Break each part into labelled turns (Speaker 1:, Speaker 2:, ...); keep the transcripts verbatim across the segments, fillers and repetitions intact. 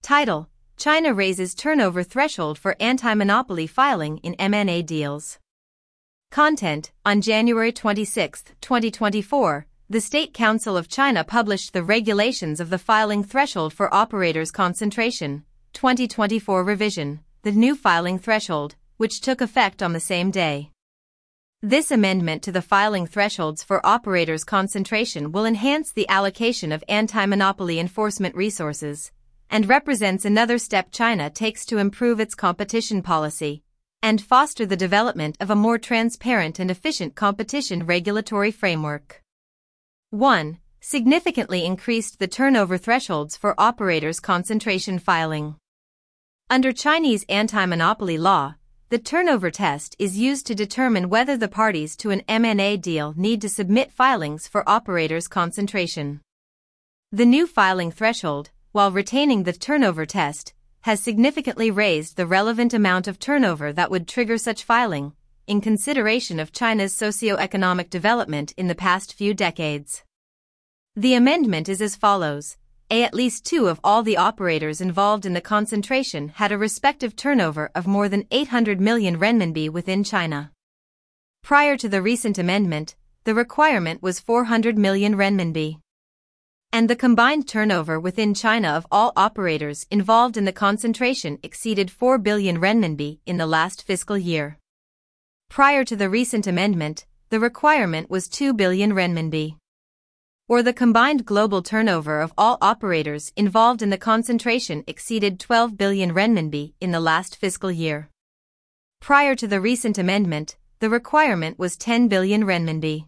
Speaker 1: Title: China raises turnover threshold for anti-monopoly filing in M and A deals. Content: On January twenty-sixth, twenty twenty-four, the State Council of China published the Regulations of the Filing Threshold for Operators Concentration, twenty twenty-four revision, the new filing threshold, which took effect on the same day. This amendment to the filing thresholds for operators concentration will enhance the allocation of anti-monopoly enforcement resources, and represents another step China takes to improve its competition policy, and foster the development of a more transparent and efficient competition regulatory framework. one. Significantly increased the turnover thresholds for operators concentration filing. Under Chinese anti-monopoly law, the turnover test is used to determine whether the parties to an M and A deal need to submit filings for operators concentration. The new filing threshold, while retaining the turnover test, has significantly raised the relevant amount of turnover that would trigger such filing, in consideration of China's socio-economic development in the past few decades. The amendment is as follows. A. At least two of all the operators involved in the concentration had a respective turnover of more than eight hundred million renminbi within China. Prior to the recent amendment, the requirement was four hundred million renminbi. And the combined turnover within China of all operators involved in the concentration exceeded four billion renminbi in the last fiscal year. Prior to the recent amendment, the requirement was two billion renminbi. Or the combined global turnover of all operators involved in the concentration exceeded twelve billion renminbi in the last fiscal year. Prior to the recent amendment, the requirement was ten billion renminbi.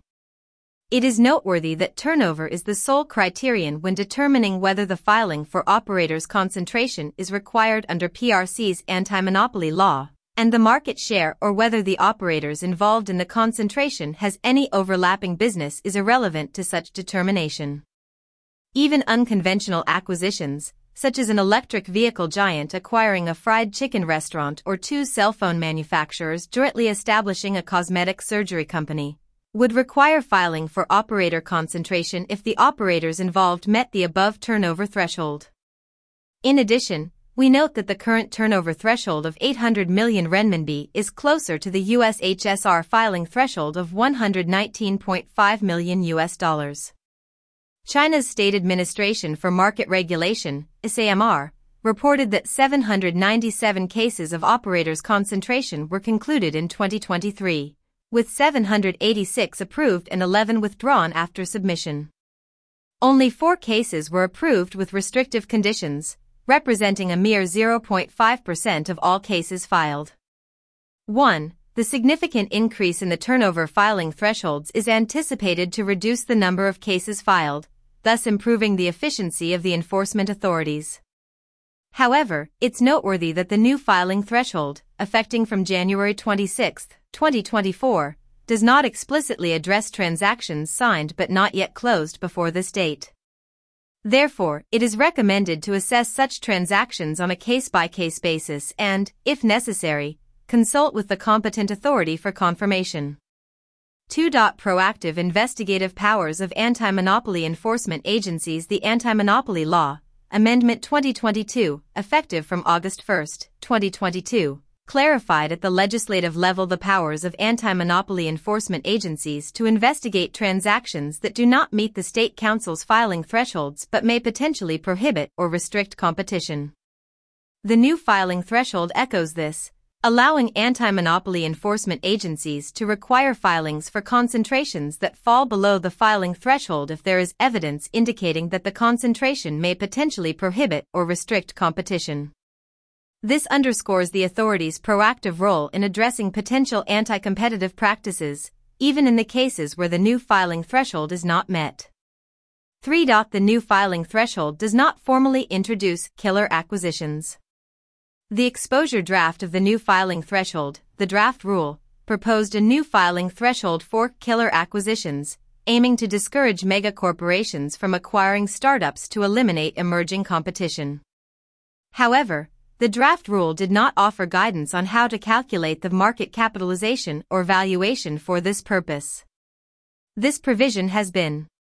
Speaker 1: It is noteworthy that turnover is the sole criterion when determining whether the filing for operators concentration is required under P R C's anti-monopoly law, and the market share or whether the operators involved in the concentration has any overlapping business is irrelevant to such determination. Even unconventional acquisitions, such as an electric vehicle giant acquiring a fried chicken restaurant or two cell phone manufacturers jointly establishing a cosmetic surgery company, would require filing for operator concentration if the operators involved met the above turnover threshold. In addition, we note that the current turnover threshold of eight hundred million renminbi is closer to the U S H S R filing threshold of one hundred nineteen point five million U S dollars. China's State Administration for Market Regulation, S A M R, reported that seven hundred ninety-seven cases of operators concentration were concluded in twenty twenty-three, with seven hundred eighty-six approved and eleven withdrawn after submission. Only four cases were approved with restrictive conditions, representing a mere zero point five percent of all cases filed. one. The significant increase in the turnover filing thresholds is anticipated to reduce the number of cases filed, thus improving the efficiency of the enforcement authorities. However, it's noteworthy that the new filing threshold, affecting from January twenty-sixth, twenty twenty-four, does not explicitly address transactions signed but not yet closed before this date. Therefore, it is recommended to assess such transactions on a case-by-case basis and, if necessary, consult with the competent authority for confirmation. two. Proactive investigative powers of anti-monopoly enforcement agencies. The Anti-Monopoly Law, Amendment twenty twenty-two, effective from August first, twenty twenty-two, clarified at the legislative level the powers of anti-monopoly enforcement agencies to investigate transactions that do not meet the State Council's filing thresholds but may potentially prohibit or restrict competition. The new filing threshold echoes this, allowing anti-monopoly enforcement agencies to require filings for concentrations that fall below the filing threshold if there is evidence indicating that the concentration may potentially prohibit or restrict competition. This underscores the authorities' proactive role in addressing potential anti-competitive practices, even in the cases where the new filing threshold is not met. three. The new filing threshold does not formally introduce killer acquisitions. The exposure draft of the new filing threshold, the draft rule, proposed a new filing threshold for killer acquisitions, aiming to discourage mega-corporations from acquiring startups to eliminate emerging competition. However, the draft rule did not offer guidance on how to calculate the market capitalization or valuation for this purpose. This provision has been